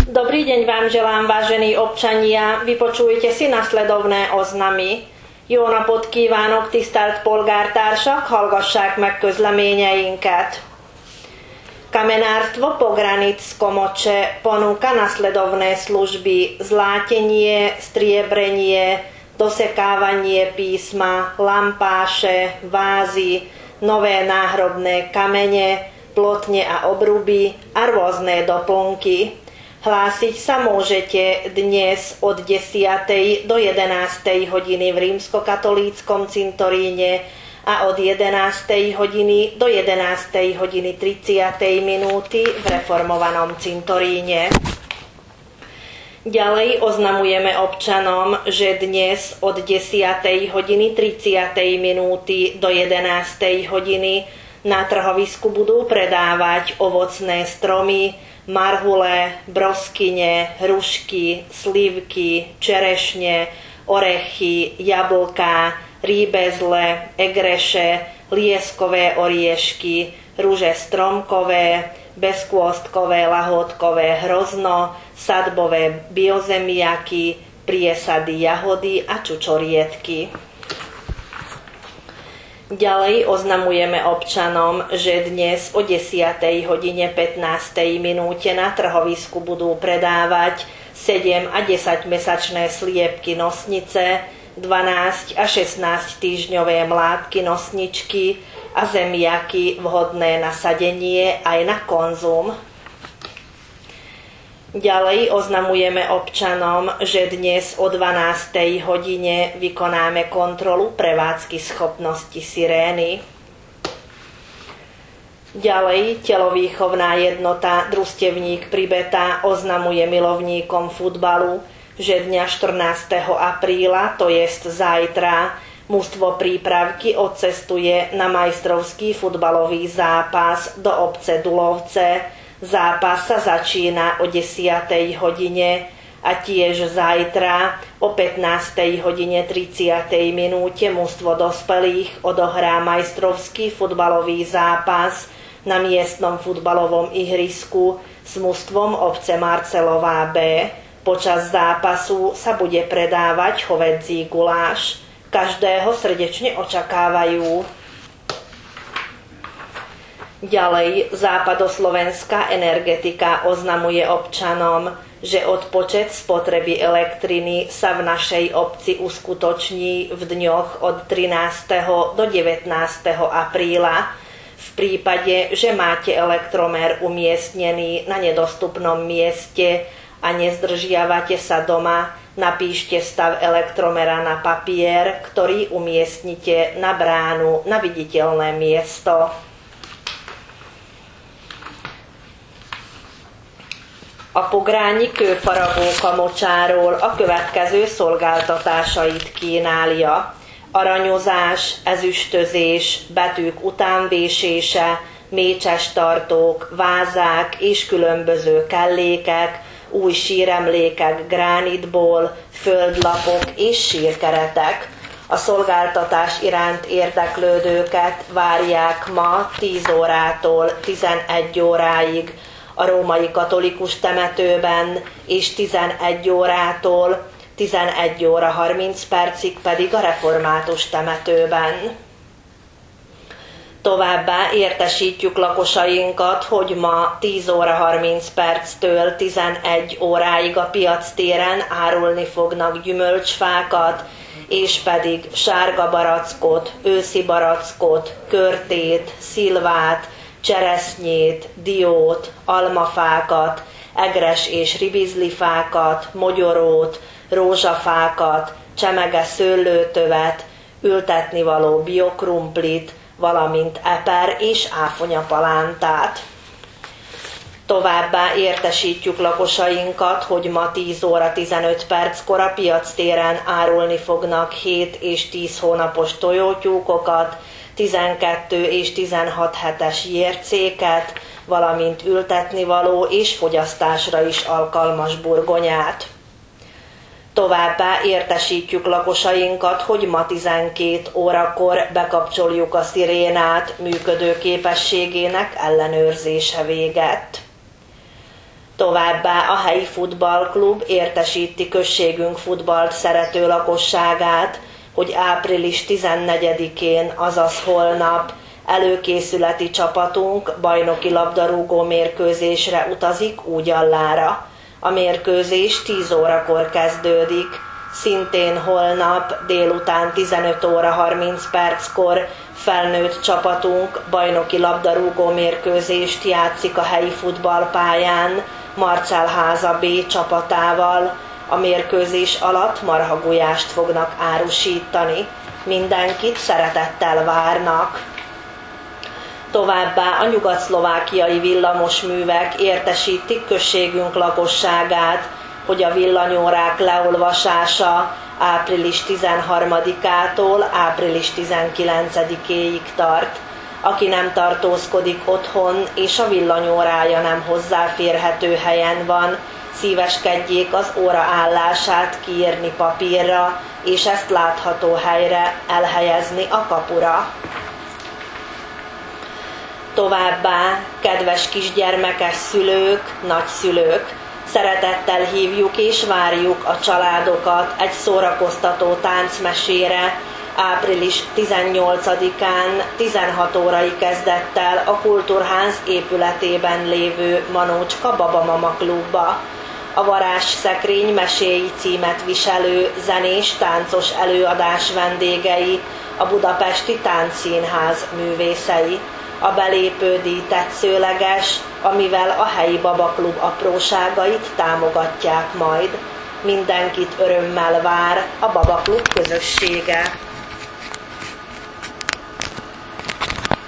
Dobrý deň vám želám, vážení občania. Vypočujte si nasledovné oznamy. Jó napot kívánok, tisztelt polgártársak, hallgassák meg közleményeinket. Kamenárstvo Pogranic Komoče ponúka nasledovné služby: zlátenie, striebrenie, dosekávanie písma, lampáše, vázy, nové náhrobné kamene, plotne a obruby a rôzne doplnky. Hlásiť sa môžete dnes od 10. do 11. hodiny v rímskokatolíckom cintoríne a od 11. hodiny do 11. hodiny 30. minúty v reformovanom cintoríne. Ďalej oznamujeme občanom, že dnes od 10. hodiny 30. minúty do 11. hodiny na trhovisku budú predávať ovocné stromy, marhule, broskyne, hrušky, slivky, čerešne, orechy, jablká, rýbezle, egreše, lieskové oriešky, ruže stromkové, bezkôstkové, lahôdkové hrozno, sadbové biozemiaky, priesady jahody a čučoriedky. Ďalej oznamujeme občanom, že dnes o 10. hodine 15. minúte na trhovisku budú predávať 7 a 10 mesačné sliepky nosnice, 12 a 16 týždňové mládky nosničky a zemiaky vhodné na sadenie aj na konzum. Ďalej oznamujeme občanom, že dnes o 12. hodine vykonáme kontrolu prevádzky schopnosti sirény. Ďalej telovýchovná jednota Družstevník Pribeta oznamuje milovníkom futbalu, že dňa 14. apríla, to jest zajtra, mužstvo Prípravky odcestuje na majstrovský futbalový zápas do obce Dulovce. Zápas sa začína o 10. hodine a tiež zajtra o 15. hodine 30. minúte mužstvo dospelých odohrá majstrovský futbalový zápas na miestnom futbalovom ihrisku s mužstvom obce Marcelová B. Počas zápasu sa bude predávať hovädzí guláš. Každého srdečne očakávajú. Ďalej Západoslovenská energetika oznamuje občanom, že odpočet spotreby elektriny sa v našej obci uskutoční v dňoch od 13. do 19. apríla. V prípade, že máte elektromer umiestnený na nedostupnom mieste a nezdržiavate sa doma, napíšte stav elektromera na papier, ktorý umiestnite na bránu na viditeľné miesto. A Pogrányi Kőfaragó Kamocsáról a következő szolgáltatásait kínálja: aranyozás, ezüstözés, betűk utánvésése, mécses tartók, vázák és különböző kellékek, új síremlékek gránitból, földlapok és sírkeretek. A szolgáltatás iránt érdeklődőket várják ma 10 órától 11 óráig a római katolikus temetőben, és 11 órától 11 óra 30 percig pedig a református temetőben. Továbbá értesítjük lakosainkat, hogy ma 10 óra 30 perctől 11 óráig a piactéren árulni fognak gyümölcsfákat, és pedig sárga barackot, őszi barackot, körtét, szilvát, cseresznyét, diót, almafákat, egres és ribizlifákat, mogyorót, rózsafákat, csemege szőlőtövet, ültetnivaló biokrumplit, valamint eper és áfonyapalántát. Továbbá értesítjük lakosainkat, hogy ma 10 óra 15 perckor a piactéren árulni fognak 7 és 10 hónapos tojótyúkokat, 12 és 16 hetes jércéket, valamint ültetnivaló és fogyasztásra is alkalmas burgonyát. Továbbá értesítjük lakosainkat, hogy ma 12 órakor bekapcsoljuk a szirénát, működő képességének ellenőrzése véget. Továbbá a helyi futballklub értesíti községünk futballt szerető lakosságát, hogy április 14-én, azaz holnap előkészületi csapatunk bajnoki labdarúgó mérkőzésre utazik Úgyallára. A mérkőzés 10 órakor kezdődik, szintén holnap délután 15 óra 30 perckor felnőtt csapatunk bajnoki labdarúgó mérkőzést játszik a helyi futballpályán Marcelháza B csapatával. A mérkőzés alatt marhagulyást fognak árusítani. Mindenkit szeretettel várnak. Továbbá a nyugat-szlovákiai villamosművek értesítik községünk lakosságát, hogy a villanyórák leolvasása április 13-ától április 19-éig tart. Aki nem tartózkodik otthon és a villanyórája nem hozzáférhető helyen van, szíveskedjék az óra állását kiírni papírra, és ezt látható helyre elhelyezni a kapura. Továbbá, kedves kisgyermekes szülők, nagyszülők, szeretettel hívjuk és várjuk a családokat egy szórakoztató táncmesére április 18-án 16 órai kezdettel a Kultúrház épületében lévő Manócska Babamama klubba. A Varázsszekrény meséi címet viselő zenés-táncos előadás vendégei, a Budapesti Táncszínház művészei. A belépődíj tetszőleges, amivel a helyi babaklub apróságait támogatják majd. Mindenkit örömmel vár a babaklub közössége.